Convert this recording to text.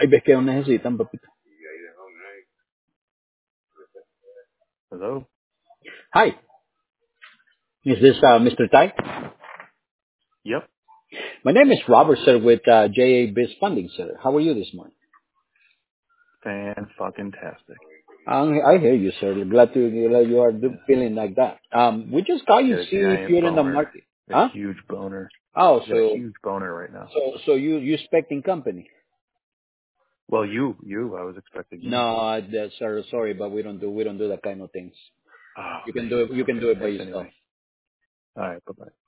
Hay veces que no necesitan, papito. Hello? Hi, is this Mr. Tai? Yep. My name is Robert, sir, with JA Biz Funding, sir. How are you this morning? Fan-fucking-tastic. I hear you, sir. Glad you are Yeah. feeling like that. We just call you Got to a see if giant you're in the boner. market. A Huh? huge boner. Oh, Got a huge boner right now. so you expecting company? Well, you. I was expecting you. No, sir, sorry, but we don't do that kind of things. Oh, You can man. do it. You can Okay. do it by Thanks yourself. anyway. All right. Bye-bye.